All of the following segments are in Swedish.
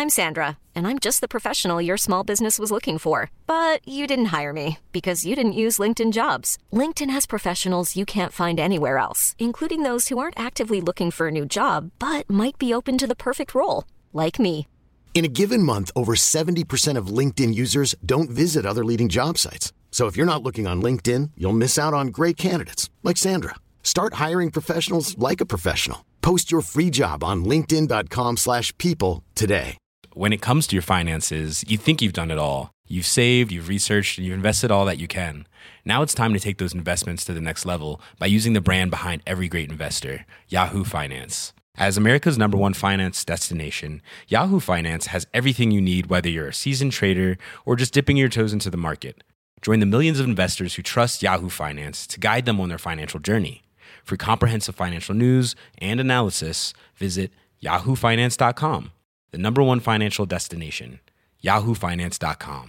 I'm Sandra, and I'm just the professional your small business was looking for. But you didn't hire me because you didn't use LinkedIn Jobs. LinkedIn has professionals you can't find anywhere else, including those who aren't actively looking for a new job, but might be open to the perfect role, like me. In a given month, over 70% of LinkedIn users don't visit other leading job sites. So if you're not looking on LinkedIn, you'll miss out on great candidates like Sandra. Start hiring professionals like a professional. Post your free job on linkedin.com/people today. When it comes to your finances, you think you've done it all. You've saved, you've researched, and you've invested all that you can. Now it's time to take those investments to the next level by using the brand behind every great investor, Yahoo Finance. As America's #1 finance destination, Yahoo Finance has everything you need, whether you're a seasoned trader or just dipping your toes into the market. Join the millions of investors who trust Yahoo Finance to guide them on their financial journey. For comprehensive financial news and analysis, visit yahoofinance.com, the #1 financial destination, yahoofinance.com.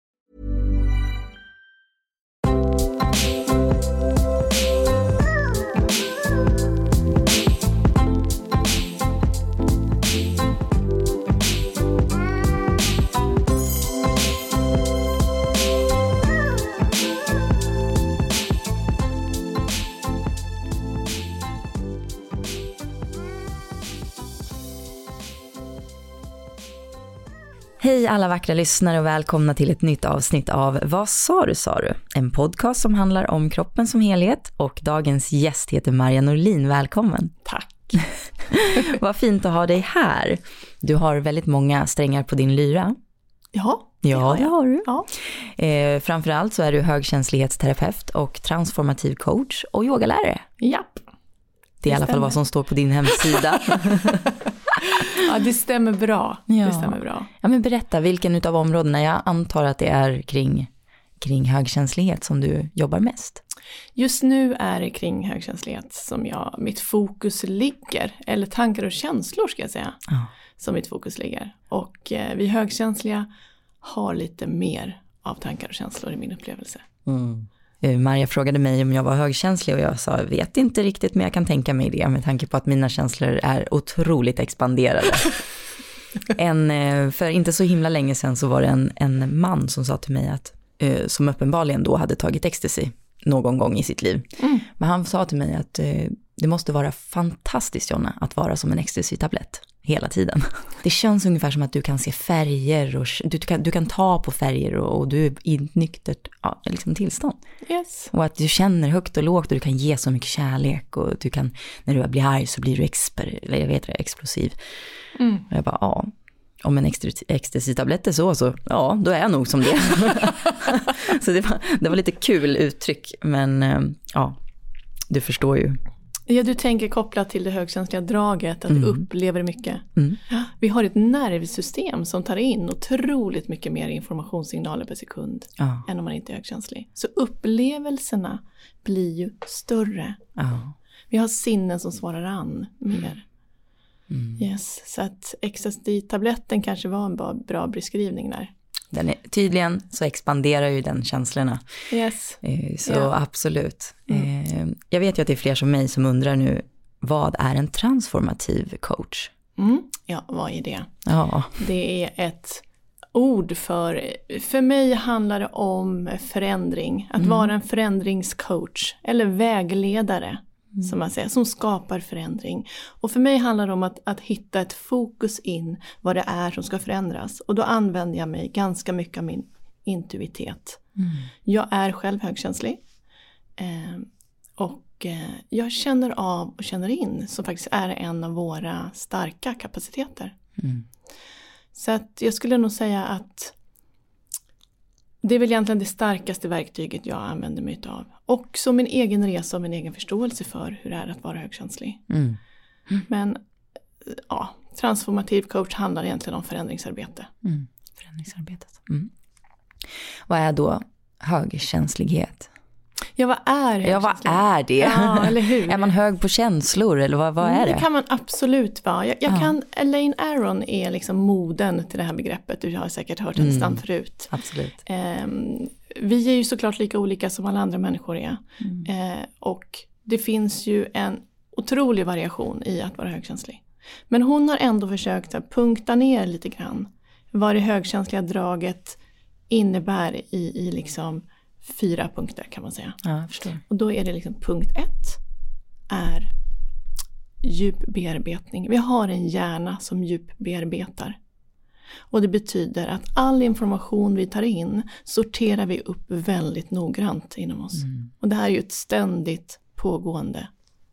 Hej alla vackra lyssnare och välkomna till ett nytt avsnitt av Vad sa du? En podcast som handlar om kroppen som helhet, och dagens gäst heter Maria Norlin. Välkommen. Tack. Vad fint att ha dig här. Du har väldigt många strängar på din lyra. Ja, det har du. Ja. Framförallt så är du högkänslighetsterapeut och transformativ coach och yogalärare. Japp. Det är i alla fall vad som står på din hemsida. Ja, det stämmer bra. Ja. Det stämmer bra. Ja, men berätta, vilken utav områdena? Jag antar att det är kring högkänslighet som du jobbar mest. Just nu är det kring högkänslighet som mitt fokus ligger. Eller tankar och känslor ska jag säga. Ja. Som mitt fokus ligger. Och vi högkänsliga har lite mer av tankar och känslor i min upplevelse. Mm. Maria frågade mig om jag var högkänslig och jag sa, vet inte riktigt, men jag kan tänka mig det med tanke på att mina känslor är otroligt expanderade. För inte så himla länge sedan så var det en man som sa till mig att, som uppenbarligen då hade tagit ecstasy någon gång i sitt liv. Mm. Men han sa till mig att det måste vara fantastiskt, Jonna, att vara som en ecstasy-tablett hela tiden. Det känns ungefär som att du kan se färger och du kan ta på färger och du är i ett nyktert liksom tillstånd. Yes. Och att du känner högt och lågt och du kan ge så mycket kärlek och du kan, när du blir arg så blir du explosiv. Mm. Och jag bara, om en ecstasy-tablett är så då är jag nog som det. Så det var lite kul uttryck, men du förstår ju. Ja, du tänker kopplat till det högkänsliga draget, att du upplever mycket. Mm. Vi har ett nervsystem som tar in otroligt mycket mer informationssignaler per sekund än om man inte är högkänslig. Så upplevelserna blir ju större. Vi har sinnen som svarar an mer. Mm. Yes, så att ecstasy-tabletten kanske var en bra beskrivning där. Tydligen så expanderar ju den känslorna. Yes. Så absolut. Jag vet ju att det är fler som mig som undrar nu, vad är en transformativ coach? Ja, vad är det? Ja. Det är ett ord för mig handlar det om förändring. Att vara en förändringscoach eller vägledare. Som man säger, som skapar förändring. Och för mig handlar det om att hitta ett fokus in vad det är som ska förändras. Och då använder jag mig ganska mycket av min intuitet. Jag är själv högkänslig. Och jag känner av och känner in, som faktiskt är en av våra starka kapaciteter. Så att jag skulle nog säga att det är väl egentligen det starkaste verktyget jag använder mig av. Och som min egen resa och min egen förståelse för hur det är att vara högkänslig. Men transformativ coach handlar egentligen om förändringsarbete. Förändringsarbetet. Vad är då högkänslighet? Ja, vad är högkänslighet? Ja, vad är det? Ja, eller hur? Är man hög på känslor eller vad är det? Det kan man absolut vara. Elaine Aron är liksom moden till det här begreppet. Du har säkert hört hennes namn förut. Absolut. Vi är ju såklart lika olika som alla andra människor är. Och det finns ju en otrolig variation i att vara högkänslig. Men hon har ändå försökt att punkta ner lite grann vad det högkänsliga draget innebär i liksom 4 punkter kan man säga. Ja, jag förstår. Och då är det liksom punkt 1 är djupbearbetning. Vi har en hjärna som djupbearbetar. Och det betyder att all information vi tar in sorterar vi upp väldigt noggrant inom oss. Och det här är ju ett ständigt pågående.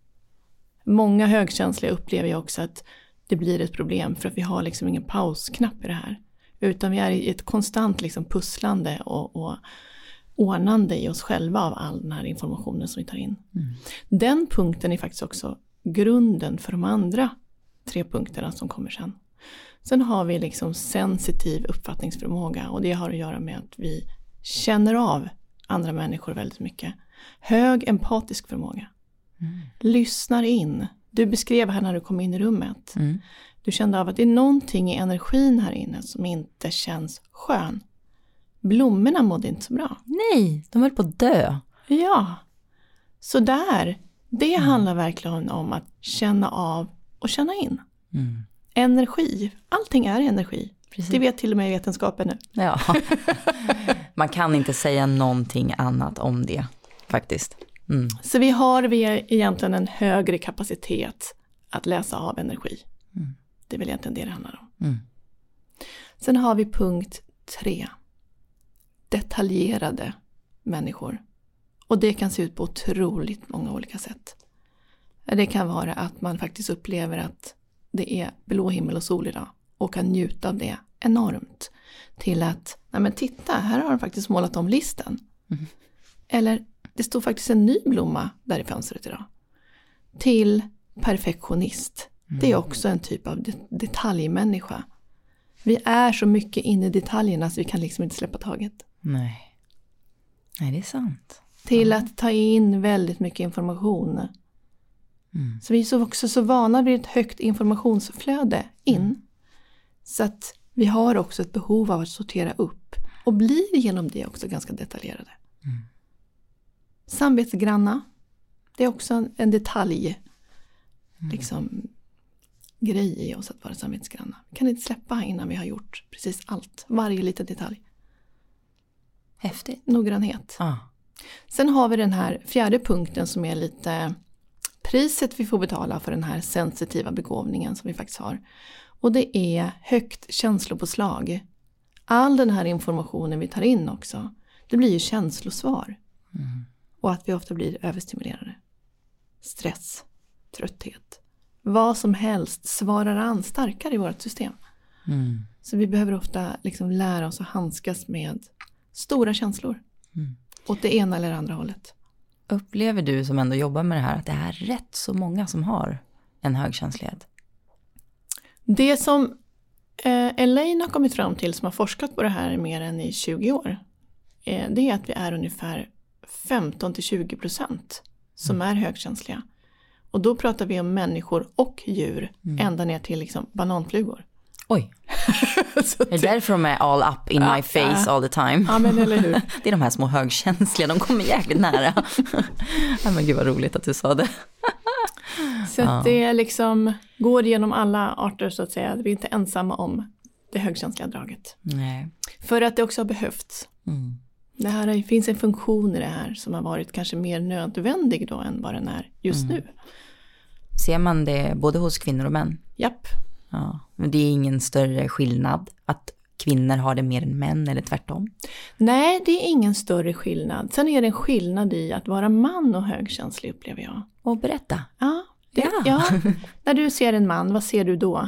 Många högkänsliga upplever ju också att det blir ett problem för att vi har liksom ingen pausknapp i det här. Utan vi är i ett konstant liksom pusslande och ordnande i oss själva av all den här informationen som vi tar in. Den punkten är faktiskt också grunden för de andra 3 punkterna som kommer sen. Sen har vi liksom sensitiv uppfattningsförmåga och det har att göra med att vi känner av andra människor väldigt mycket. Hög empatisk förmåga. Lyssnar in. Du beskrev här när du kom in i rummet. Du kände av att det är någonting i energin här inne som inte känns skön. Blommorna mådde inte så bra. Nej, de höll på att dö. Ja, så där. Det handlar verkligen om att känna av och känna in. Energi. Allting är energi. Precis. Det vet till och med vetenskapen nu. Ja. Man kan inte säga någonting annat om det faktiskt. Så vi har egentligen en högre kapacitet att läsa av energi. Det är väl egentligen det handlar om. Sen har vi punkt 3. Detaljerade människor. Och det kan se ut på otroligt många olika sätt. Det kan vara att man faktiskt upplever att det är blå himmel och sol idag. Och kan njuta av det enormt. Till att, nej men titta, här har de faktiskt målat om listen. Eller, det står faktiskt en ny blomma där i fönstret idag. Till perfektionist. Det är också en typ av detaljmänniska. Vi är så mycket inne i detaljerna så vi kan liksom inte släppa taget. Nej, det är sant. Till att ta in väldigt mycket information. Så vi är också så vana vid ett högt informationsflöde in. Så att vi har också ett behov av att sortera upp. Och blir genom det också ganska detaljerade. Samvetsgranna. Det är också en detalj. Liksom grej i oss att vara samvetsgranna. Vi kan inte släppa innan vi har gjort precis allt. Varje liten detalj. Häftigt. Noggrannhet. Sen har vi den här 4:e punkten som är lite priset vi får betala för den här sensitiva begåvningen som vi faktiskt har. Och det är högt känslopåslag. All den här informationen vi tar in också, det blir ju känslosvar. Och att vi ofta blir överstimulerade. Stress, trötthet. Vad som helst svarar an starkare i vårt system. Så vi behöver ofta liksom lära oss att handskas med stora känslor. Åt det ena eller andra hållet. Upplever du som ändå jobbar med det här att det är rätt så många som har en högkänslighet? Det som Elaine har kommit fram till som har forskat på det här mer än i 20 år. Det är att vi är ungefär 15-20% som är högkänsliga. Och då pratar vi om människor och djur ända ner till liksom bananflugor. Oj. Det är därför de är all up in my face all the time. Ja, men eller hur? Det är de här små högkänsliga, de kommer jäkligt nära. Ja, men gud vad roligt att du sa det. Så att det liksom går genom alla arter så att säga. Vi är inte ensamma om det högkänsliga draget. Nej. För att det också har behövts. Det här finns en funktion i det här som har varit kanske mer nödvändig då än vad den är just nu. Ser man det både hos kvinnor och män? Japp. Ja, men det är ingen större skillnad att kvinnor har det mer än män eller tvärtom? Nej, det är ingen större skillnad. Sen är det en skillnad i att vara man och högkänslig upplever jag. Och berätta. Ja. När du ser en man, vad ser du då?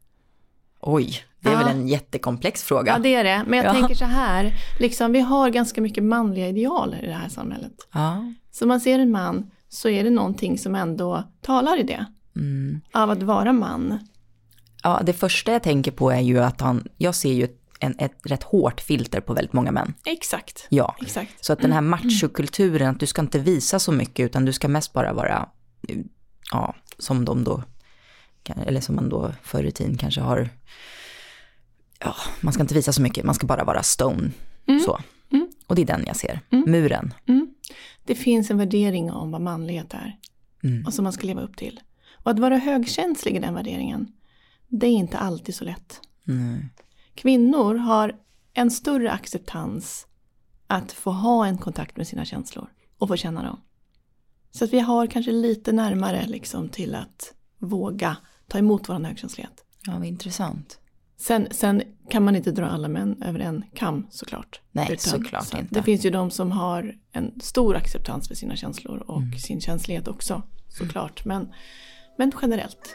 Oj, det är väl en jättekomplex fråga. Ja, det är det. Men jag tänker så här, liksom, vi har ganska mycket manliga idealer i det här samhället. Ja. Så man ser en man så är det någonting som ändå talar i det. Av att vara man. Ja, det första jag tänker på är ju att jag ser ju ett rätt hårt filter på väldigt många män. Exakt. Ja, exakt. Så att den här machokulturen, att du ska inte visa så mycket utan du ska mest bara vara, som de då, eller som man då förr i tiden kanske har, man ska inte visa så mycket, man ska bara vara stone, så. Och det är den jag ser, muren. Det finns en värdering om vad manlighet är och som man ska leva upp till. Och att vara högkänslig i den värderingen, det är inte alltid så lätt. Kvinnor har en större acceptans att få ha en kontakt med sina känslor och få känna dem. Så att vi har kanske lite närmare liksom till att våga ta emot vår högkänslighet. Ja, vad intressant. Sen kan man inte dra alla män över en kam såklart. Nej, såklart inte. Det finns ju de som har en stor acceptans för sina känslor och sin känslighet också, såklart. Men generellt.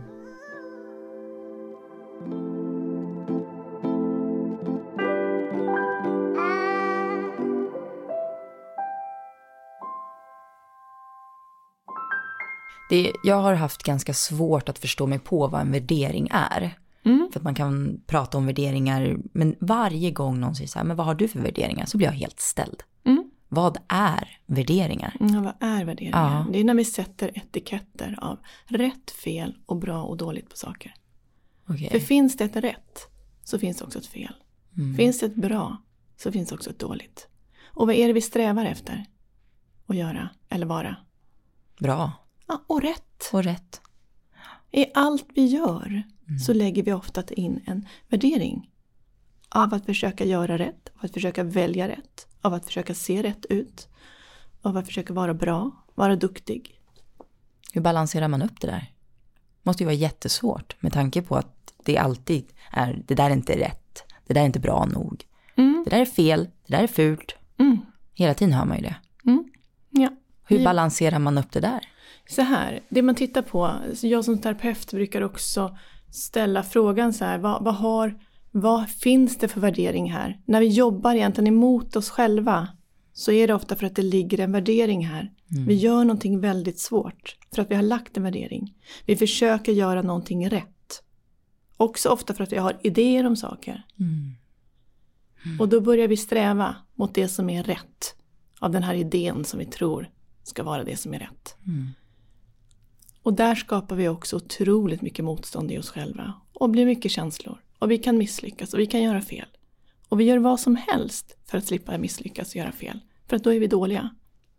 Jag har haft ganska svårt att förstå mig på vad en värdering är. För att man kan prata om värderingar, men varje gång någon säger så här, men vad har du för värderingar? Så blir jag helt ställd. Vad är värderingar? Ja, vad är värderingar? Ja. Det är när vi sätter etiketter av rätt, fel och bra och dåligt på saker. Okay. För finns det ett rätt så finns det också ett fel. Finns det ett bra så finns det också ett dåligt. Och vad är det vi strävar efter att göra eller vara? Bra. Ja, och rätt. Och rätt. I allt vi gör så lägger vi ofta in en värdering av att försöka göra rätt, av att försöka välja rätt, av att försöka se rätt ut, av att försöka vara bra, vara duktig. Hur balanserar man upp det där? Måste ju vara jättesvårt med tanke på att det alltid är, det där är inte rätt, det där är inte bra nog. Det där är fel, det där är fult. Hela tiden hör man ju det. Ja. Hur balanserar man upp det där? Så här, det man tittar på, jag som terapeut brukar också ställa frågan så här, vad finns det för värdering här? När vi jobbar egentligen emot oss själva så är det ofta för att det ligger en värdering här. Vi gör någonting väldigt svårt för att vi har lagt en värdering. Vi försöker göra någonting rätt. Också ofta för att vi har idéer om saker. Och då börjar vi sträva mot det som är rätt av den här idén som vi tror ska vara det som är rätt. Och där skapar vi också otroligt mycket motstånd i oss själva. Och blir mycket känslor. Och vi kan misslyckas och vi kan göra fel. Och vi gör vad som helst för att slippa misslyckas och göra fel. För att då är vi dåliga.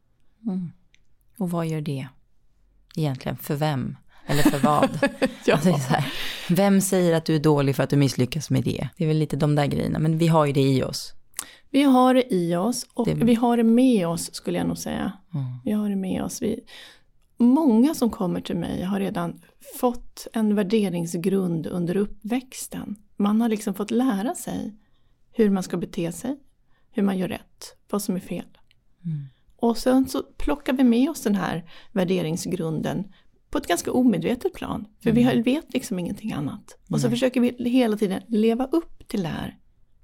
Och vad gör det? Egentligen för vem? Eller för vad? Ja. Alltså, så här, vem säger att du är dålig för att du misslyckas med det? Det är väl lite de där grejerna. Men vi har ju det i oss. Vi har det i oss. Och vi har det med oss, skulle jag nog säga. Vi har det med oss. Många som kommer till mig har redan fått en värderingsgrund under uppväxten. Man har liksom fått lära sig hur man ska bete sig, hur man gör rätt, vad som är fel. Och sen så plockar vi med oss den här värderingsgrunden på ett ganska omedvetet plan. För vi vet liksom ingenting annat. Och så försöker vi hela tiden leva upp till det här.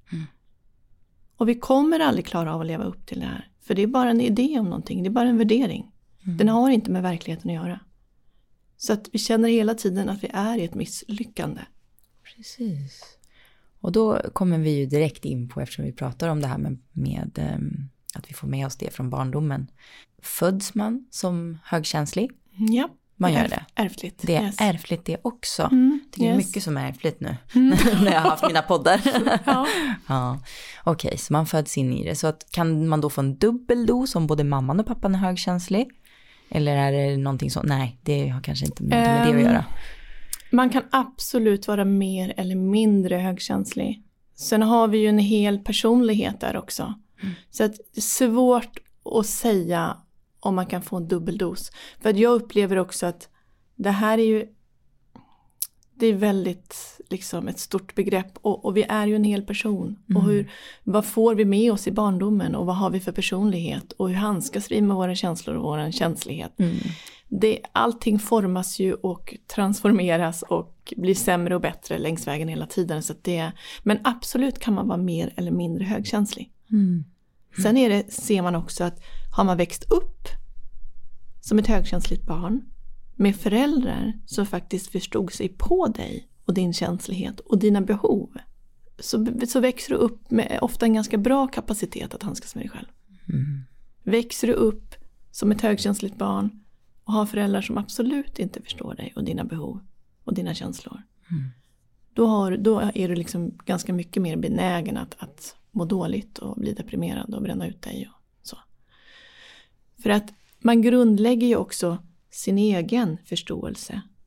Och vi kommer aldrig klara av att leva upp till det här. För det är bara en idé om någonting, det är bara en värdering. Den har inte med verkligheten att göra. Så att vi känner hela tiden att vi är i ett misslyckande. Precis. Och då kommer vi ju direkt in på, eftersom vi pratar om det här med att vi får med oss det från barndomen. Föds man som högkänslig? Ja. Man gör det. Ärftligt. Det är ärftligt det också. Det är mycket som är ärftligt nu. När jag har haft mina poddar. Ja. Okej, så man föds in i det. Så att, kan man då få en dubbeldos om både mamman och pappan är högkänslig? Eller är det någonting så? Nej, det har kanske inte med det att göra. Man kan absolut vara mer eller mindre högkänslig. Sen har vi ju en hel personlighet där också. Så att det är svårt att säga om man kan få en dubbeldos. För att jag upplever också att det här är ju, det är väldigt liksom ett stort begrepp. Och vi är ju en hel person. Och vad får vi med oss i barndomen? Och vad har vi för personlighet? Och hur handskas vi med våra känslor och vår känslighet? Allting formas ju och transformeras och blir sämre och bättre längs vägen hela tiden. Så att men absolut kan man vara mer eller mindre högkänslig. Sen ser man också att har man växt upp som ett högkänsligt barn med föräldrar som faktiskt förstod sig på dig och din känslighet och dina behov, så växer du upp med ofta en ganska bra kapacitet att handskas med dig själv. Växer du upp som ett högkänsligt barn och har föräldrar som absolut inte förstår dig och dina behov och dina känslor, då är du liksom ganska mycket mer benägen att må dåligt och bli deprimerad och bränna ut dig och så. För att man grundlägger ju också sin egen förståelse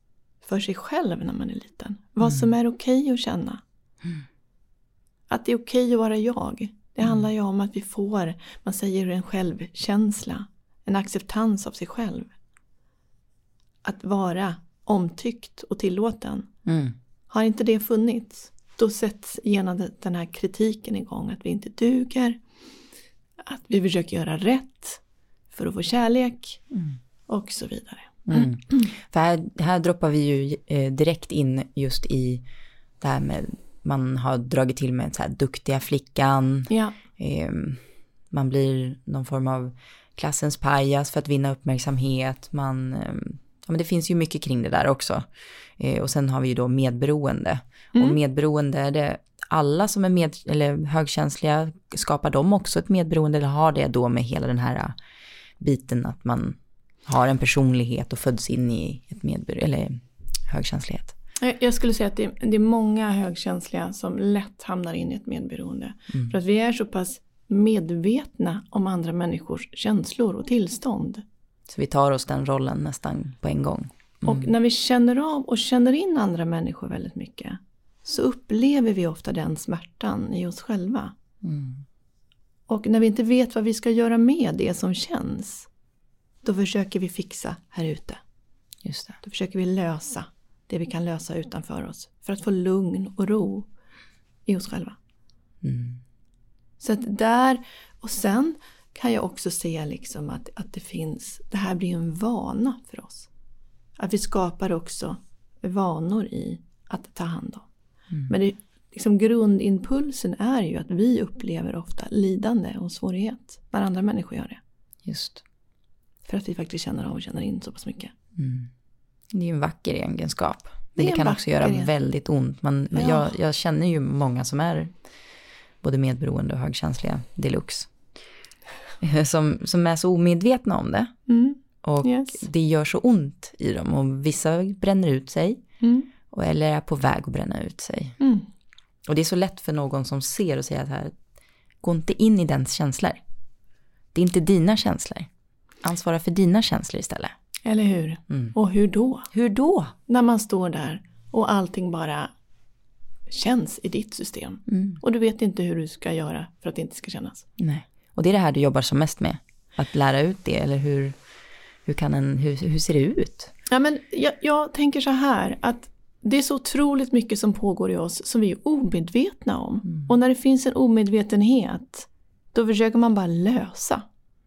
för sig själv när man är liten. Vad som är okej att känna. Att det är okej att vara jag. Det handlar ju om att vi får, man säger en självkänsla. En acceptans av sig själv. Att vara omtyckt och tillåten. Har inte det funnits, då sätts genom den här kritiken igång. Att vi inte duger. Att vi försöker göra rätt för att få kärlek. Och så vidare. För här droppar vi ju direkt in just i det här med, man har dragit till med så här duktiga flickan. Ja. Man blir någon form av klassens pajas för att vinna uppmärksamhet. Men det finns ju mycket kring det där också. Och sen har vi ju då medberoende. Och medberoende, är det alla som är eller högkänsliga, skapar de också ett medberoende, eller har det då med hela den här biten att man har en personlighet och föds in i ett eller högkänslighet? Jag skulle säga att det är många högkänsliga som lätt hamnar in i ett medberoende. För att vi är så pass medvetna om andra människors känslor och tillstånd. Så vi tar oss den rollen nästan på en gång. Och när vi känner av och känner in andra människor väldigt mycket, så upplever vi ofta den smärtan i oss själva. Och när vi inte vet vad vi ska göra med det som känns, då försöker vi fixa här ute. Just det. Då försöker vi lösa det vi kan lösa utanför oss. För att få lugn och ro i oss själva. Så att där, och sen kan jag också se liksom att det här blir en vana för oss. Att vi skapar också vanor i att ta hand om. Men liksom grundimpulsen är ju att vi upplever ofta lidande och svårighet när andra människor gör det. Just. För att vi faktiskt känner av och känner in så pass mycket. Det är ju en vacker egenskap. Det kan också göra väldigt ont. Jag känner ju många som är både medberoende och högkänsliga deluxe. Som är så omedvetna om det. Och det gör så ont i dem. Och vissa bränner ut sig. Eller är på väg att bränna ut sig. Och det är så lätt för någon som ser och säger att här, gå inte in i dens känslor. Det är inte dina känslor. Ansvara för dina känslor istället. Eller hur? Och hur då? Hur då? När man står där och allting bara känns i ditt system. Och du vet inte hur du ska göra för att det inte ska kännas. Nej. Och det är det här du jobbar som mest med. Att lära ut det. Eller hur ser det ut? Ja, men jag tänker så här. Att det är så otroligt mycket som pågår i oss som vi är omedvetna om. Och när det finns en omedvetenhet, då försöker man bara lösa.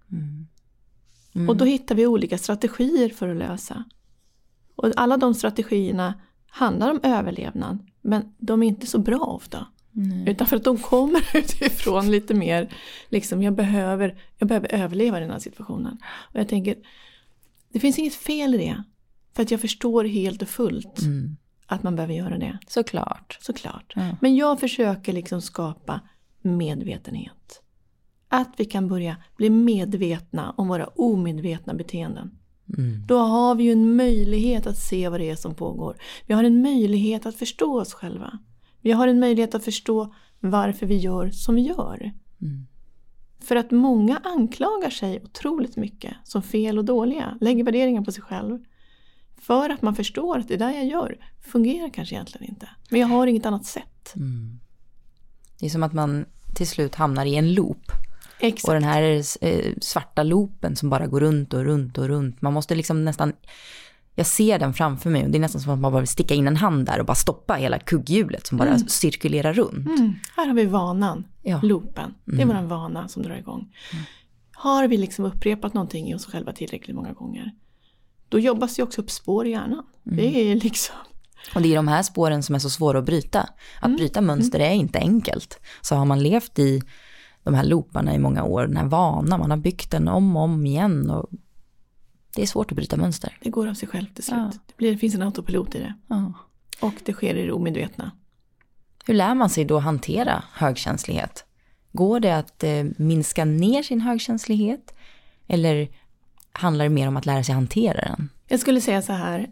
Och då hittar vi olika strategier för att lösa. Och alla de strategierna handlar om överlevnad. Men de är inte så bra ofta. Utan för att de kommer utifrån lite mer liksom, jag behöver överleva i den här situationen. Och jag tänker, det finns inget fel i det. För att jag förstår helt och fullt att man behöver göra det. Såklart. Ja. Men jag försöker liksom skapa medvetenhet. Att vi kan börja bli medvetna om våra omedvetna beteenden. Då har vi ju en möjlighet att se vad det är som pågår. Vi har en möjlighet att förstå oss själva. Vi har en möjlighet att förstå varför vi gör som vi gör. För att många anklagar sig otroligt mycket som fel och dåliga. Lägger värderingar på sig själv. För att man förstår att det där jag gör fungerar kanske egentligen inte. Men jag har inget annat sätt. Det är som att man till slut hamnar i en loop. Exakt. Och den här svarta loopen som bara går runt och runt och runt. Man måste liksom nästan... Jag ser den framför mig och det är nästan som att man bara vill sticka in en hand där och bara stoppa hela kugghjulet som bara cirkulerar runt. Här har vi vanan, loopen. Det är våran vana som drar igång. Har vi liksom upprepat någonting i oss själva tillräckligt många gånger, då jobbas det också upp spår i hjärnan. Det är liksom... Och det är de här spåren som är så svåra att bryta. Att bryta mönster är inte enkelt. Så har man levt i de här looparna i många år, den här vanan, man har byggt den om och om igen och det är svårt att bryta mönster. Det går av sig själv till slut. Det finns en autopilot i det. Och det sker i det omedvetna. Hur lär man sig då hantera högkänslighet? Går det att minska ner sin högkänslighet? Eller handlar det mer om att lära sig hantera den? Jag skulle säga så här.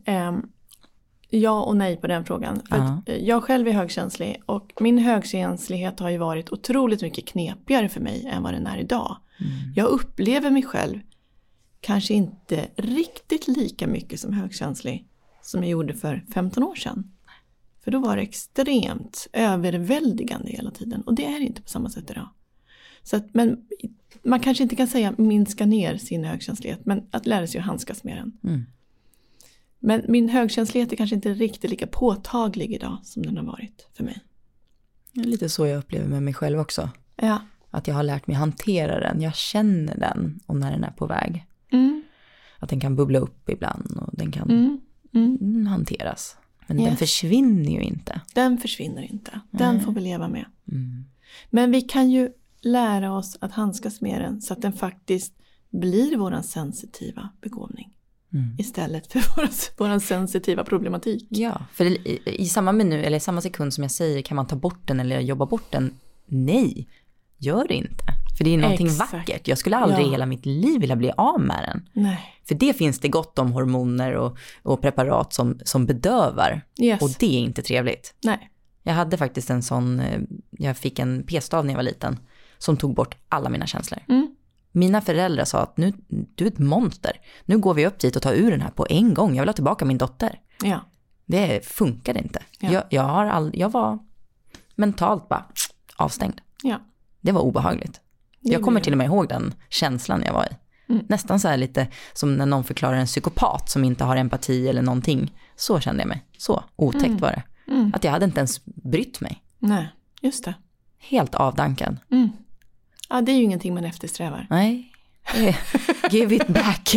Ja och nej på den frågan. För att jag själv är högkänslig. Och min högkänslighet har ju varit otroligt mycket knepigare för mig än vad den är idag. Jag upplever mig själv kanske inte riktigt lika mycket som högkänslig som jag gjorde för 15 år sedan. För då var det extremt överväldigande hela tiden. Och det är inte på samma sätt idag. Så att, men man kanske inte kan säga minska ner sin högkänslighet. Men att lära sig att handskas med den. Mm. Men min högkänslighet är kanske inte riktigt lika påtaglig idag som den har varit för mig. Det är lite så jag upplever med mig själv också. Ja. Att jag har lärt mig hantera den. Jag känner den och när den är på väg. Mm. Att den kan bubbla upp ibland och den kan hanteras. Men den försvinner ju inte. Den försvinner inte. Den får vi leva med. Mm. Men vi kan ju lära oss att handskas med den så att den faktiskt blir våran sensitiva begåvning. Mm. Istället för våran sensitiva problematik. Ja, för i samma minut eller i samma sekund som jag säger kan man ta bort den eller jobba bort den. Nej, gör det inte. För det är någonting vackert. Jag skulle aldrig i hela mitt liv vilja bli av med den. Nej. För det finns det gott om hormoner och preparat som bedövar. Yes. Och det är inte trevligt. Nej. Jag hade faktiskt en sån, jag fick en p-stav när jag var liten som tog bort alla mina känslor. Mm. Mina föräldrar sa att nu, du är ett monster. Nu går vi upp dit och tar ur den här på en gång. Jag vill ha tillbaka min dotter. Ja. Det funkade inte. Ja. Jag var mentalt bara avstängd. Ja. Det var obehagligt. Jag kommer till och med ihåg den känslan jag var i. Mm. Nästan så här lite som när någon förklarar en psykopat som inte har empati eller någonting. Så kände jag mig. Så otäckt var det. Mm. Att jag hade inte ens brytt mig. Nej, just det. Helt avdankad. Mm. Ja, det är ju ingenting man eftersträvar. Nej. Give it back.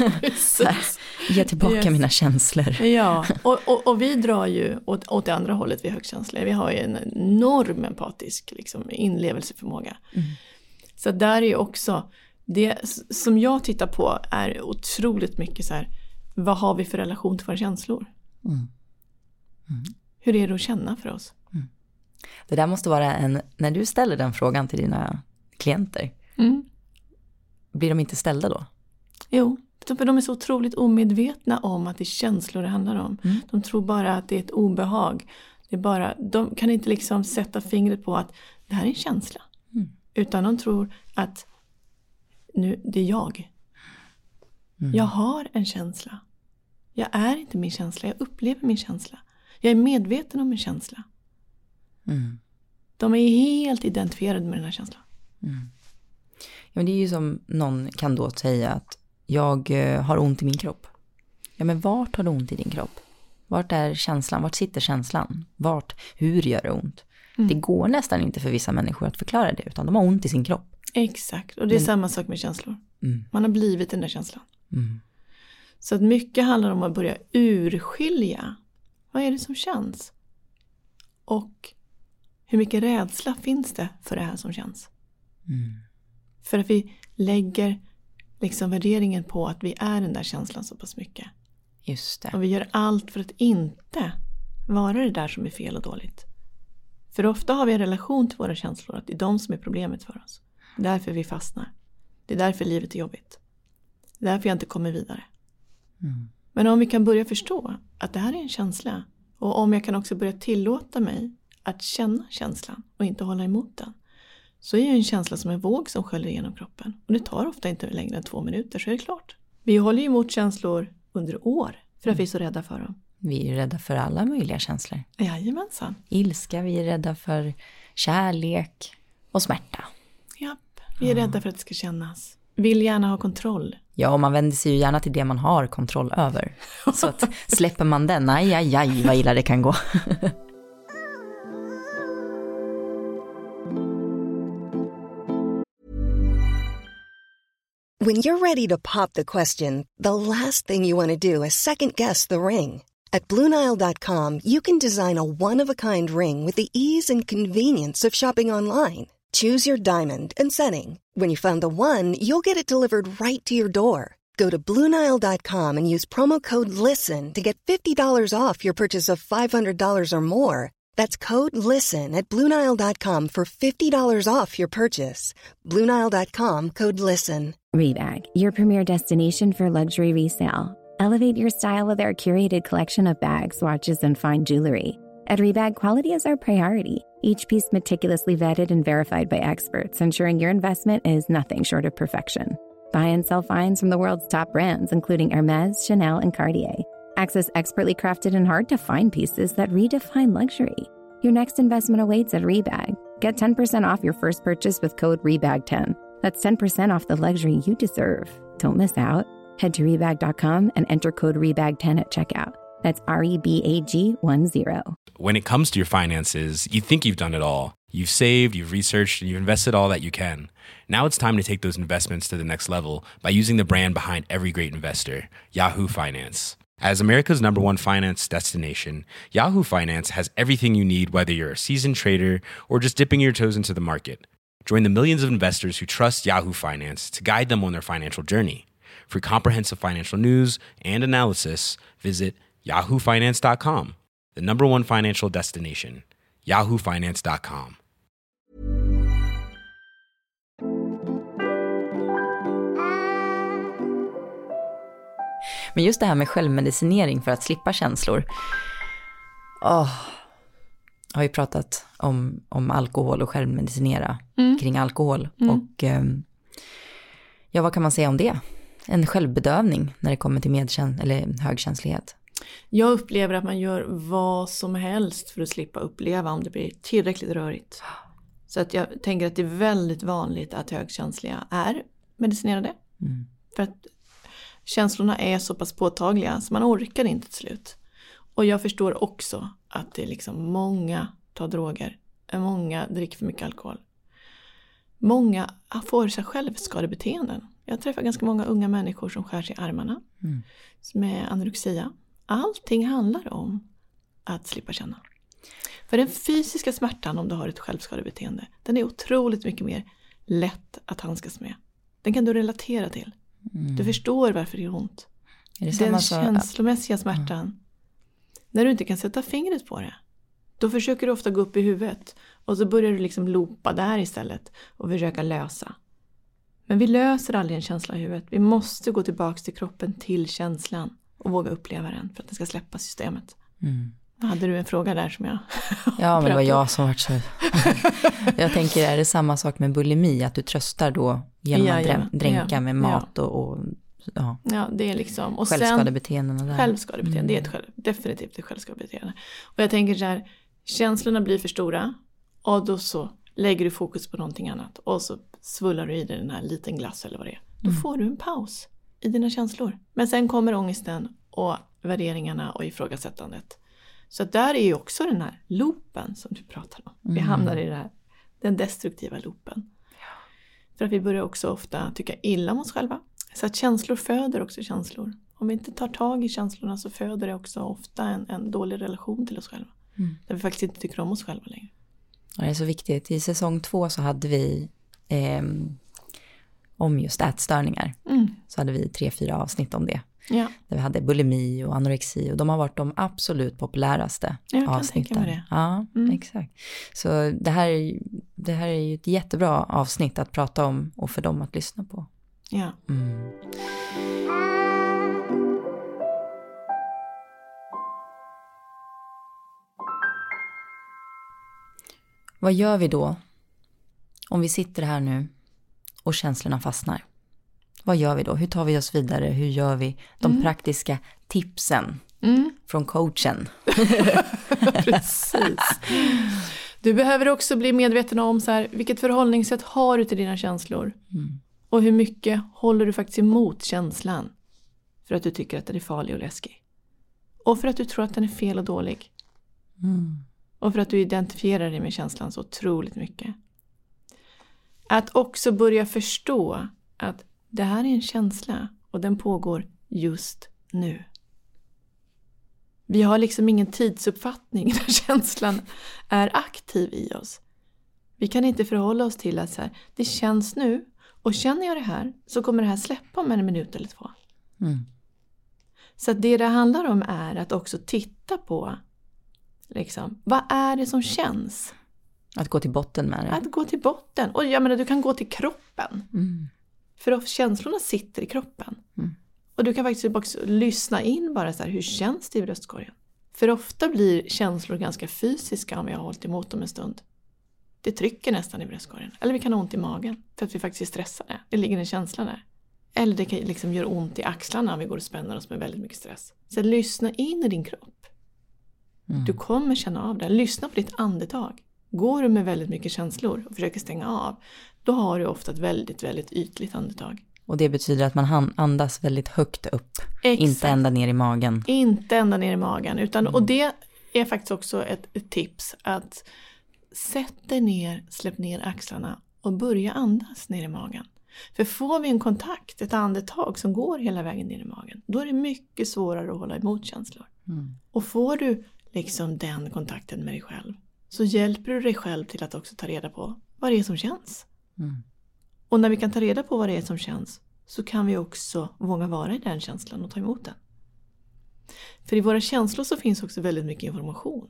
Ge tillbaka mina känslor. Ja, och vi drar ju åt det andra hållet, vi högkänsliga. Vi har ju en enorm empatisk inlevelseförmåga. Mm. Så där är ju också, det som jag tittar på är otroligt mycket så här, vad har vi för relation till våra känslor? Mm. Mm. Hur är det att känna för oss? Mm. Det där måste vara när du ställer den frågan till dina klienter, blir de inte ställda då? Jo, för de är så otroligt omedvetna om att det är känslor det handlar om. Mm. De tror bara att det är ett obehag. Det är bara, de kan inte liksom sätta fingret på att det här är en känsla. Mm. Utan de tror att nu, det är jag. Mm. Jag har en känsla. Jag är inte min känsla, jag upplever min känsla. Jag är medveten om min känsla. Mm. De är helt identifierade med den här känslan. Mm. Ja, men det är ju som någon kan då säga att jag har ont i min kropp. Ja, men vart har du ont i din kropp? Vart är känslan? Vart sitter känslan? Hur gör det ont? Mm. Det går nästan inte för vissa människor att förklara det, utan de har ont i sin kropp. Exakt, och det är samma sak med känslor. Mm. Man har blivit den där känslan. Mm. Så att mycket handlar om att börja urskilja. Vad är det som känns? Och hur mycket rädsla finns det för det här som känns? Mm. För att vi lägger liksom värderingen på att vi är den där känslan så pass mycket. Just det. Och vi gör allt för att inte vara det där som är fel och dåligt. För ofta har vi en relation till våra känslor, att det är de som är problemet för oss. Det är därför vi fastnar. Det är därför livet är jobbigt. Det är därför jag inte kommer vidare. Mm. Men om vi kan börja förstå att det här är en känsla, och om jag kan också börja tillåta mig att känna känslan och inte hålla emot den, så är ju en känsla som en våg som sköljer igenom kroppen. Och det tar ofta inte längre än 2 minuter, så är det klart. Vi håller ju emot känslor under år för att vi är så rädda för dem. Vi är rädda för alla möjliga känslor. Jajamensan. Ilska, vi är rädda för kärlek och smärta. Japp, vi är rädda för att det ska kännas. Vill gärna ha kontroll. Ja, och man vänder sig ju gärna till det man har kontroll över. Så att släpper man den, aj, vad illa det kan gå. When you're ready to pop the question, the last thing you want to do is second-guess the ring. At BlueNile.com, you can design a one-of-a-kind ring with the ease and convenience of shopping online. Choose your diamond and setting. When you find the one, you'll get it delivered right to your door. Go to BlueNile.com and use promo code LISTEN to get $50 off your purchase of $500 or more. That's code LISTEN at BlueNile.com for $50 off your purchase. BlueNile.com, code LISTEN. Rebag, your premier destination for luxury resale. Elevate your style with our curated collection of bags, watches, and fine jewelry. At Rebag, quality is our priority. Each piece meticulously vetted and verified by experts, ensuring your investment is nothing short of perfection. Buy and sell finds from the world's top brands, including Hermes, Chanel, and Cartier. Access expertly crafted and hard-to-find pieces that redefine luxury. Your next investment awaits at Rebag. Get 10% off your first purchase with code REBAG10. That's 10% off the luxury you deserve. Don't miss out. Head to Rebag.com and enter code REBAG10 at checkout. That's REBAG10. When it comes to your finances, you think you've done it all. You've saved, you've researched, and you've invested all that you can. Now it's time to take those investments to the next level by using the brand behind every great investor, Yahoo Finance. As America's #1 finance destination, Yahoo Finance has everything you need, whether you're a seasoned trader or just dipping your toes into the market. Join the millions of investors who trust Yahoo Finance to guide them on their financial journey. For comprehensive financial news and analysis, visit yahoofinance.com, the #1 financial destination, yahoofinance.com. Men just det här med självmedicinering för att slippa känslor. Jag har ju pratat om alkohol och självmedicinera kring alkohol. Och vad kan man säga om det? En självbedövning när det kommer till högkänslighet. Jag upplever att man gör vad som helst för att slippa uppleva om det blir tillräckligt rörigt. Så att jag tänker att det är väldigt vanligt att högkänsliga är medicinerade. För att känslorna är så pass påtagliga så man orkar inte till slut. Och jag förstår också att det är liksom många tar droger. Många dricker för mycket alkohol. Många får sig självskadebeteenden. Jag träffar ganska många unga människor som skär sig i armarna. Med anorexia. Allting handlar om att slippa känna. För den fysiska smärtan om du har ett självskadebeteende, den är otroligt mycket mer lätt att handskas med. Den kan du relatera till. Du förstår varför det är ont. Är det den känslomässiga smärtan. När du inte kan sätta fingret på det, då försöker du ofta gå upp i huvudet. Och så börjar du liksom loopa där istället och försöka lösa. Men vi löser aldrig en känsla i huvudet. Vi måste gå tillbaka till kroppen, till känslan. Och våga uppleva den för att den ska släppa systemet. Hade du en fråga där som jag... Ja, men det var jag som var så... Jag tänker, är det samma sak med bulimi? Att du tröstar då genom att dränka med mat och ja, det är liksom... Och självskadebeteenden där. Självskadebeteende, det är definitivt ett självskadebeteende. Och jag tänker så här, känslorna blir för stora. Och då så lägger du fokus på någonting annat. Och så svullar du i dig den här liten glass eller vad det är. Då får du en paus i dina känslor. Men sen kommer ångesten och värderingarna och ifrågasättandet. Så där är ju också den här loopen som du pratar om. Vi hamnar i den destruktiva loopen. För att vi börjar också ofta tycka illa om oss själva. Så att känslor föder också känslor. Om vi inte tar tag i känslorna så föder det också ofta en dålig relation till oss själva. Där vi faktiskt inte tycker om oss själva längre. Ja, det är så viktigt. I säsong 2 så hade vi om just ätstörningar. Så hade vi 3-4 avsnitt om det. Ja. Där vi hade bulimi och anorexi. Och de har varit de absolut populäraste avsnitten. Det. Ja, exakt. Så det här är ju ett jättebra avsnitt att prata om och för dem att lyssna på. Ja. Vad gör vi då om vi sitter här nu och känslorna fastnar? Vad gör vi då? Hur tar vi oss vidare? Hur gör vi de praktiska tipsen från coachen? Precis. Du behöver också bli medveten om så här, vilket förhållningssätt har du till dina känslor? Och hur mycket håller du faktiskt emot känslan för att du tycker att den är farlig och läskig? Och för att du tror att den är fel och dålig. Och för att du identifierar dig med känslan så otroligt mycket. Att också börja förstå att det här är en känsla och den pågår just nu. Vi har liksom ingen tidsuppfattning när känslan är aktiv i oss. Vi kan inte förhålla oss till att så här, det känns nu och känner jag det här så kommer det här släppa om 1 minut eller 2. Så att det handlar om är att också titta på liksom, vad är det som känns? Att gå till botten med det. Att gå till botten. Och jag menar, du kan gå till kroppen. För känslorna sitter i kroppen. Och du kan faktiskt också lyssna in bara så här, hur känns det i bröstkorgen? För ofta blir känslor ganska fysiska om vi har hållit emot dem en stund. Det trycker nästan i bröstkorgen. Eller vi kan ha ont i magen för att vi faktiskt är stressade. Det ligger en känsla där. Eller det kan liksom göra ont i axlarna om vi går och spänner oss med väldigt mycket stress. Så lyssna in i din kropp. Du kommer känna av det. Lyssna på ditt andetag. Går du med väldigt mycket känslor och försöker stänga av, då har du ofta ett väldigt, väldigt ytligt andetag. Och det betyder att man andas väldigt högt upp. Exakt. Inte ända ner i magen. Inte ända ner i magen. Utan, och det är faktiskt också ett tips att sätt dig ner, släpp ner axlarna och börja andas ner i magen. För får vi en kontakt, ett andetag som går hela vägen ner i magen, då är det mycket svårare att hålla emot känslor. Och får du liksom den kontakten med dig själv, så hjälper du dig själv till att också ta reda på vad det är som känns. Och när vi kan ta reda på vad det är som känns, så kan vi också våga vara i den känslan och ta emot den. För i våra känslor så finns också väldigt mycket information.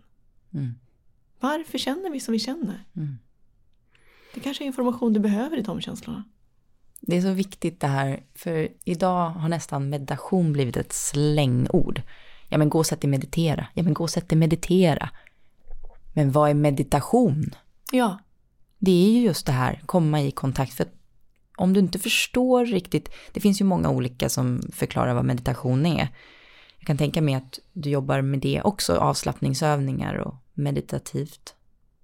Varför känner vi som vi känner? Det kanske är information du behöver i de känslorna. Det är så viktigt det här, för idag har nästan meditation blivit ett slängord. Ja, men gå och sätt dig meditera. Ja, men gå och sätt dig meditera. Men vad är meditation? Ja. Det är ju just det här, komma i kontakt. För om du inte förstår riktigt, det finns ju många olika som förklarar vad meditation är. Jag kan tänka mig att du jobbar med det också, avslappningsövningar och meditativt.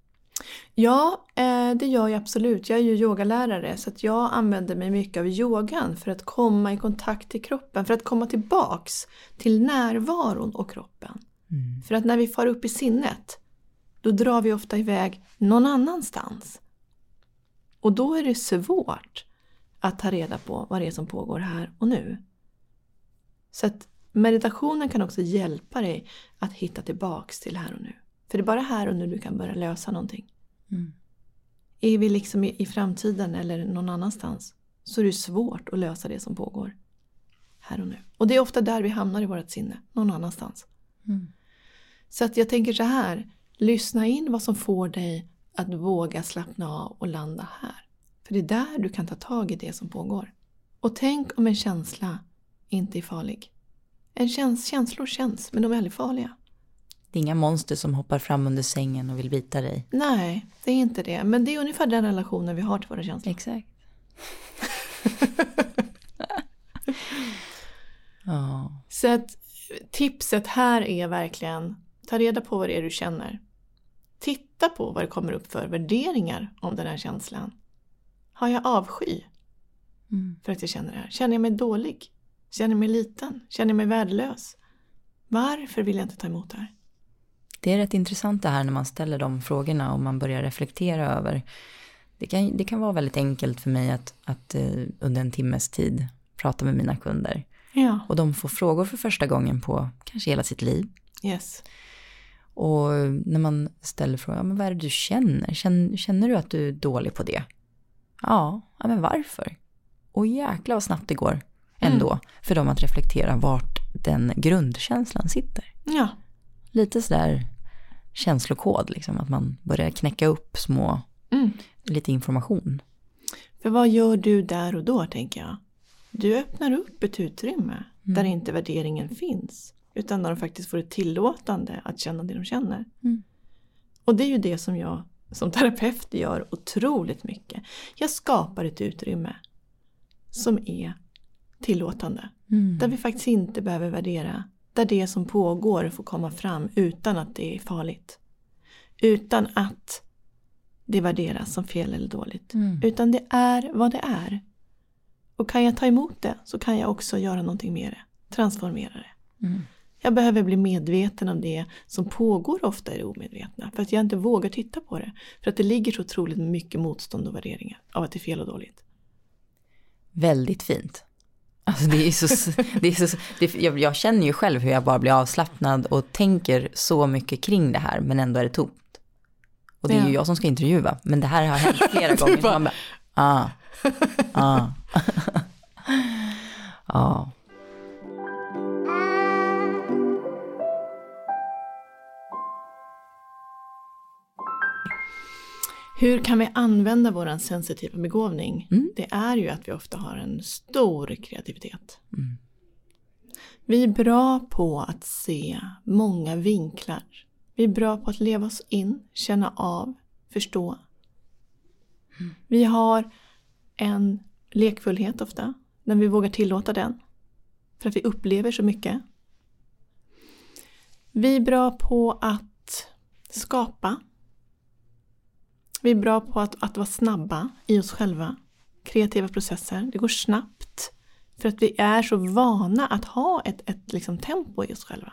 Ja, det gör jag absolut. Jag är ju yogalärare, så att jag använder mig mycket av yogan för att komma i kontakt i kroppen. För att komma tillbaks till närvaron och kroppen. För att när vi far upp i sinnet, då drar vi ofta iväg någon annanstans. Och då är det svårt att ta reda på vad det är som pågår här och nu. Så att meditationen kan också hjälpa dig att hitta tillbaks till här och nu. För det är bara här och nu du kan börja lösa någonting. Är vi liksom i framtiden eller någon annanstans, så är det svårt att lösa det som pågår här och nu. Och det är ofta där vi hamnar i vårt sinne, någon annanstans. Så att jag tänker så här, lyssna in vad som får dig att våga slappna av och landa här. För det är där du kan ta tag i det som pågår. Och tänk om en känsla inte är farlig. Känslor känns, men de är aldrig farliga. Det är inga monster som hoppar fram under sängen och vill bita dig. Nej, det är inte det. Men det är ungefär den relationen vi har till våra känslor. Exakt. Ja. Så att tipset här är verkligen, ta reda på vad det är du känner. Titta på vad det kommer upp för värderingar om den här känslan. Har jag avsky för att jag känner det här? Känner jag mig dålig? Känner jag mig liten? Känner jag mig värdelös? Varför vill jag inte ta emot det här? Det är rätt intressant det här när man ställer de frågorna och man börjar reflektera över. Det kan vara väldigt enkelt för mig att under en timmes tid prata med mina kunder. Ja. Och de får frågor för första gången på kanske hela sitt liv. Yes. Och när man ställer frågan, men vad är det du känner? Känner du att du är dålig på det? Ja, men varför? Och jäklar vad snabbt det går ändå för dem att reflektera vart den grundkänslan sitter. Ja. Lite sådär känslokod liksom, att man börjar knäcka upp lite information. För vad gör du där och då, tänker jag? Du öppnar upp ett utrymme där inte värderingen finns, utan där de faktiskt får ett tillåtande att känna det de känner. Och det är ju det som jag som terapeut gör otroligt mycket. Jag skapar ett utrymme som är tillåtande. Där vi faktiskt inte behöver värdera. Där det som pågår får komma fram utan att det är farligt. Utan att det värderas som fel eller dåligt. Utan det är vad det är. Och kan jag ta emot det, så kan jag också göra någonting med det. Transformera det. Jag behöver bli medveten om det som pågår ofta i det omedvetna. För att jag inte vågar titta på det. För att det ligger så otroligt mycket motstånd och värderingar av att det är fel och dåligt. Väldigt fint. Alltså jag känner ju själv hur jag bara blir avslappnad och tänker så mycket kring det här, men ändå är det tomt. Och det är ju jag som ska intervjua, men det här har hänt flera gånger. Bara, man bara, ja. Hur kan vi använda vår sensitiva begåvning? Det är ju att vi ofta har en stor kreativitet. Vi är bra på att se många vinklar. Vi är bra på att leva oss in, känna av, förstå. Vi har en lekfullhet ofta. när vi vågar tillåta den. För att vi upplever så mycket. Vi är bra på att skapa. Vi är bra på att vara snabba i oss själva. Kreativa processer. Det går snabbt. För att vi är så vana att ha ett liksom tempo i oss själva.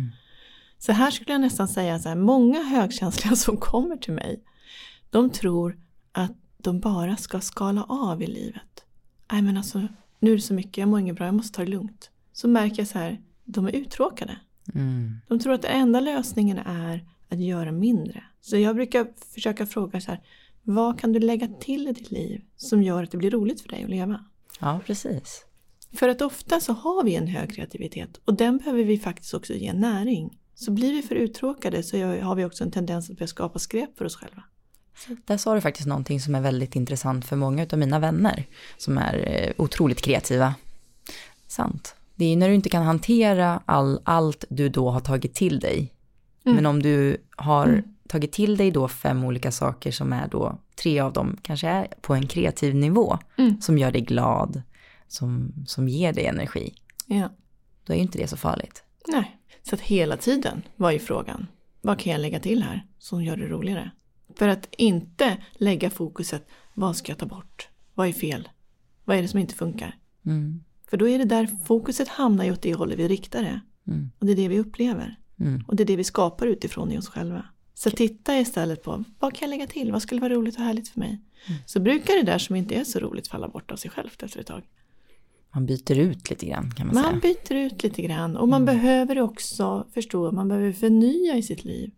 Så här skulle jag nästan säga så här. Många högkänsliga som kommer till mig. De tror att de bara ska skala av i livet. Nej men alltså, nu är det så mycket. Jag mår inget bra. Jag måste ta det lugnt. Så märker jag så här. De är uttråkade. De tror att den enda lösningen är att göra mindre. Så jag brukar försöka fråga så här. Vad kan du lägga till i ditt liv som gör att det blir roligt för dig att leva? Ja, precis. För att ofta så har vi en hög kreativitet. Och den behöver vi faktiskt också ge näring. Så blir vi för uttråkade så har vi också en tendens att börja skapa skräp för oss själva. Där sa du faktiskt någonting som är väldigt intressant för många av mina vänner. Som är otroligt kreativa. Sant. Det är när du inte kan hantera allt du då har tagit till dig. Men om du har tagit till dig då 5 olika saker som är då 3 av dem kanske är på en kreativ nivå. Som gör dig glad. Som ger dig energi. Ja. Då är ju inte det så farligt. Nej. Så att hela tiden var ju frågan. Vad kan jag lägga till här som gör det roligare? För att inte lägga fokuset. Vad ska jag ta bort? Vad är fel? Vad är det som inte funkar? För då är det där fokuset hamnar ju åt det hållet vi riktar det. Och det är det vi upplever. Och det är det vi skapar utifrån i oss själva. Så titta istället på. Vad kan jag lägga till? Vad skulle vara roligt och härligt för mig? Så brukar det där som inte är så roligt falla bort av sig självt efter ett tag. Man byter ut lite grann kan man säga. Man byter ut lite grann. Och man behöver också förstå. Man behöver förnya i sitt liv.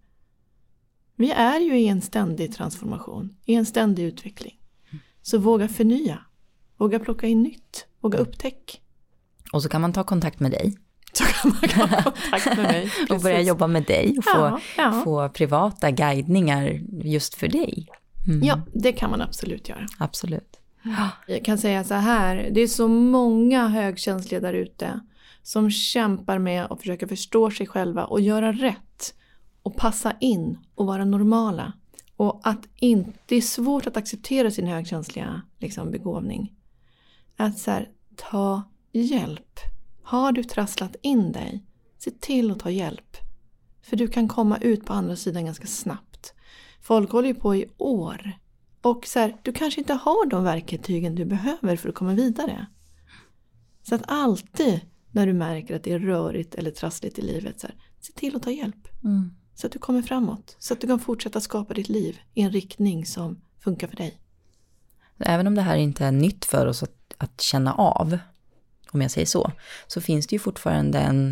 Vi är ju i en ständig transformation. I en ständig utveckling. Så våga förnya. Våga plocka in nytt. Våga upptäcka. Och så kan man ta kontakt med dig. Så kan man ta kontakt med mig. Och börja jobba med dig. Och få privata guidningar just för dig. Ja, det kan man absolut göra. Absolut. Jag kan säga så här. Det är så många högkänsliga där ute. Som kämpar med att försöka förstå sig själva. Och göra rätt. Och passa in. Och vara normala. Och att det är svårt att acceptera sin högkänsliga begåvning. Att så här, ta hjälp. Har du trasslat in dig, se till att ta hjälp. För du kan komma ut på andra sidan ganska snabbt. Folk håller ju på i år. Och så här, du kanske inte har de verktygen du behöver för att komma vidare. Så att alltid när du märker att det är rörigt eller trassligt i livet, så här, se till att ta hjälp. Så att du kommer framåt. Så att du kan fortsätta skapa ditt liv i en riktning som funkar för dig. Även om det här inte är nytt för oss att känna av, om jag säger så finns det ju fortfarande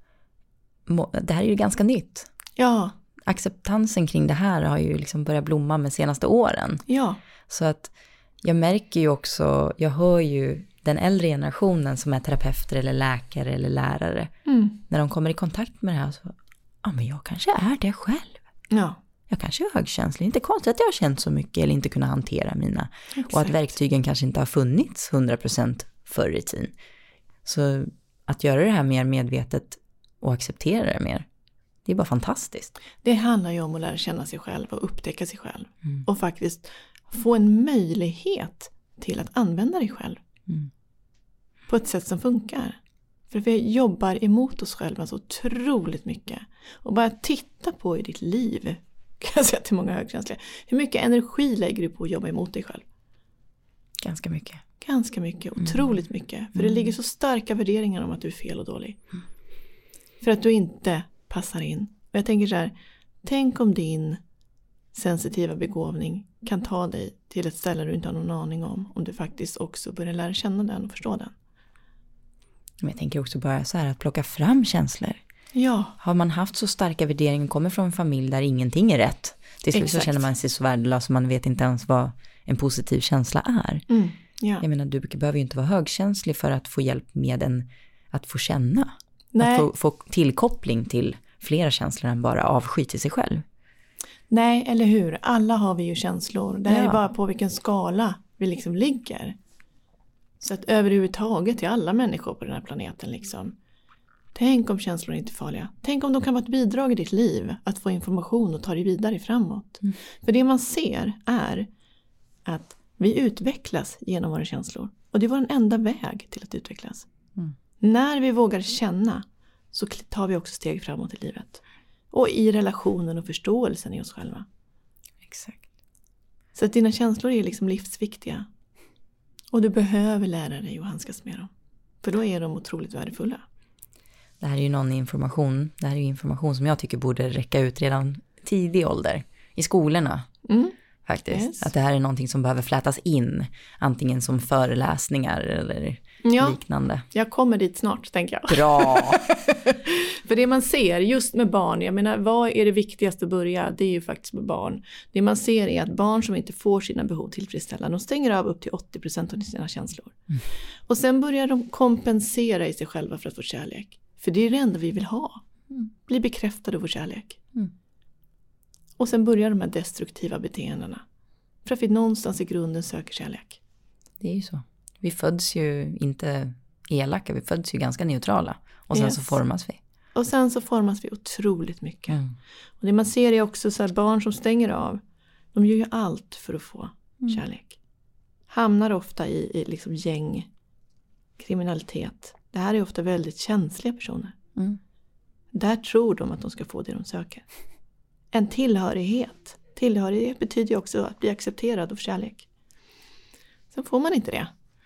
det här är ju ganska nytt. Ja. Acceptansen kring det här har ju börjat blomma med senaste åren. Ja. Så att jag märker ju också, jag hör ju den äldre generationen som är terapeuter eller läkare eller lärare. När de kommer i kontakt med det här så, men jag kanske är det själv. Ja. Jag kanske är högkänslig. Inte konstigt att jag har känt så mycket eller inte kunnat hantera mina. Exakt. Och att verktygen kanske inte har funnits 100% förr i tiden. Så att göra det här mer medvetet och acceptera det mer, det är bara fantastiskt. Det handlar ju om att lära känna sig själv och upptäcka sig själv. Och faktiskt få en möjlighet till att använda dig själv. På ett sätt som funkar. För vi jobbar emot oss själva så otroligt mycket. Och bara titta på i ditt liv, kan jag säga till många högkänsliga. Hur mycket energi lägger du på att jobba emot dig själv? Ganska mycket. Ganska mycket, otroligt mycket. För det ligger så starka värderingar om att du är fel och dålig. För att du inte passar in. Och jag tänker så här, tänk om din sensitiva begåvning kan ta dig till ett ställe du inte har någon aning om du faktiskt också börjar lära känna den och förstå den. Men jag tänker också bara så här att plocka fram känslor. Ja. Har man haft så starka värderingar, kommer från en familj där ingenting är rätt. Till slut så känner man sig så värdelös och man vet inte ens vad en positiv känsla är. Ja. Jag menar, du behöver ju inte vara högkänslig för att få hjälp med att få känna. Nej. Att få tillkoppling till flera känslor än bara avsky till sig själv. Nej, eller hur? Alla har vi ju känslor. Det här är bara på vilken skala vi ligger. Så att överhuvudtaget är alla människor på den här planeten Tänk om känslor inte är farliga. Tänk om de kan vara ett bidrag i ditt liv. Att få information och ta dig vidare framåt. För det man ser är att Vi utvecklas genom våra känslor. Och det var en enda väg till att utvecklas. När vi vågar känna så tar vi också steg framåt i livet. Och i relationen och förståelsen i oss själva. Exakt. Så att dina känslor är liksom livsviktiga. Och du behöver lära dig att handskas med dem. För då är de otroligt värdefulla. Det här är ju information. Det här är ju information som jag tycker borde räcka ut redan tidig ålder. I skolorna. Faktiskt. Yes. Att det här är någonting som behöver flätas in. Antingen som föreläsningar eller liknande. Jag kommer dit snart, tänker jag. Bra! För det man ser just med barn, jag menar, vad är det viktigaste att börja? Det är ju faktiskt med barn. Det man ser är att barn som inte får sina behov tillfredsställda, de stänger av upp till 80% av sina känslor. Och sen börjar de kompensera i sig själva för att få kärlek. För det är det enda vi vill ha. Bli bekräftade av vår kärlek. Och sen börjar de här destruktiva beteendena. För att vi någonstans i grunden söker kärlek. Det är ju så. Vi föds ju inte elaka, vi föds ju ganska neutrala. Och sen så formas vi. Och sen så formas vi otroligt mycket. Och det man ser är också så här, barn som stänger av. De gör ju allt för att få kärlek. Hamnar ofta i liksom gäng, kriminalitet. Det här är ofta väldigt känsliga personer. Där tror de att de ska få det de söker. En tillhörighet. Tillhörighet betyder ju också att bli accepterad av kärlek. Sen får man inte det.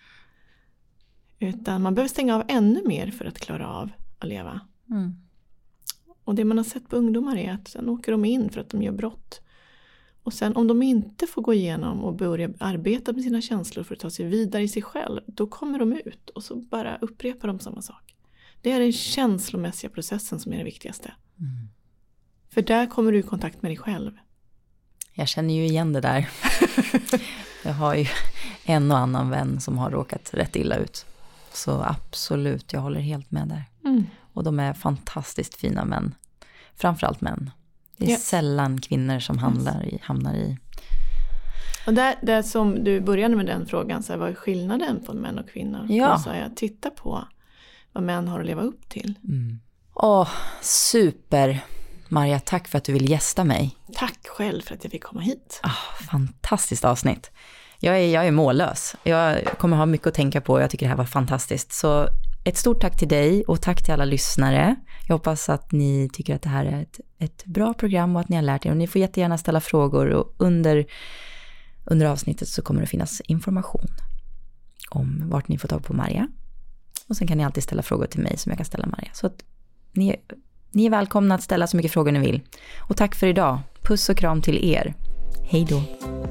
Utan man behöver stänga av ännu mer för att klara av att leva. Och det man har sett på ungdomar är att sen åker de in för att de gör brott. Och sen om de inte får gå igenom och börja arbeta med sina känslor för att ta sig vidare i sig själv, då kommer de ut och så bara upprepar de samma sak. Det är den känslomässiga processen som är det viktigaste. För där kommer du i kontakt med dig själv. Jag känner ju igen det där. Jag har ju en och annan vän som har råkat rätt illa ut. Så absolut, jag håller helt med där. Och de är fantastiskt fina män. Framförallt män. Det är sällan kvinnor som hamnar i. Och där som du började med den frågan, så här, vad är skillnaden på män och kvinnor? Ja. Och så jag titta på vad män har att leva upp till. Super. Maria, tack för att du vill gästa mig. Tack själv för att jag fick komma hit. Fantastiskt avsnitt. Jag är mållös. Jag kommer ha mycket att tänka på. Jag tycker det här var fantastiskt. Så ett stort tack till dig och tack till alla lyssnare. Jag hoppas att ni tycker att det här är ett bra program och att ni har lärt er. Och ni får jättegärna ställa frågor. Och under avsnittet så kommer det finnas information om vart ni får tag på Maria. Och sen kan ni alltid ställa frågor till mig som jag kan ställa Maria. Så att ni är välkomna att ställa så mycket frågor ni vill. Och tack för idag. Puss och kram till er. Hej då.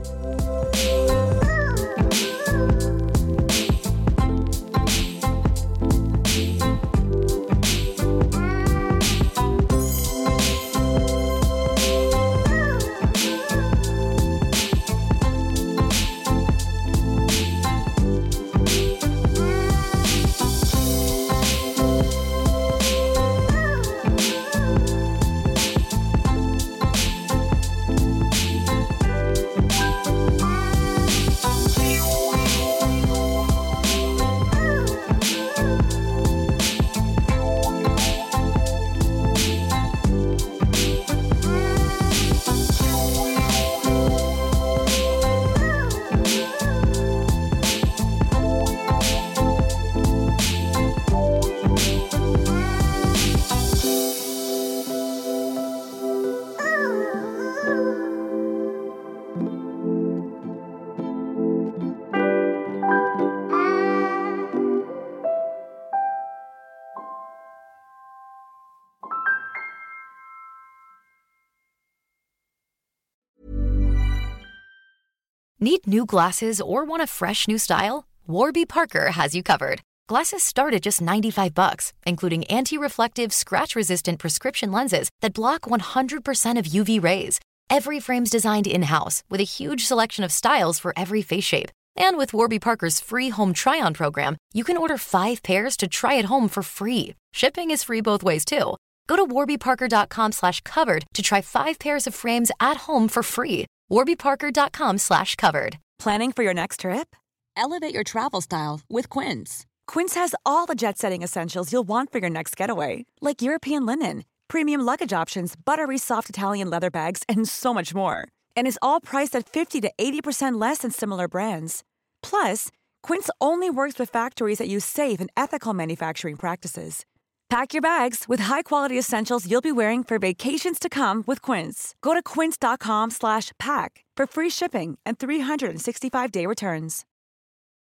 Need new glasses or want a fresh new style? Warby Parker has you covered. Glasses start at just $95, including anti-reflective, scratch-resistant prescription lenses that block 100% of UV rays. Every frame's designed in-house with a huge selection of styles for every face shape. And with Warby Parker's free home try-on program, you can order 5 pairs to try at home for free. Shipping is free both ways, too. Go to warbyparker.com/covered to try 5 pairs of frames at home for free. warbyparker.com/covered. Planning for your next trip? Elevate your travel style with Quince. Quince has all the jet-setting essentials you'll want for your next getaway, like European linen, premium luggage options, buttery soft Italian leather bags, and so much more. And is all priced at 50 to 80% less than similar brands. Plus, Quince only works with factories that use safe and ethical manufacturing practices. Pack your bags with high-quality essentials you'll be wearing for vacations to come with Quince. Go to quince.com/pack for free shipping and 365-day returns.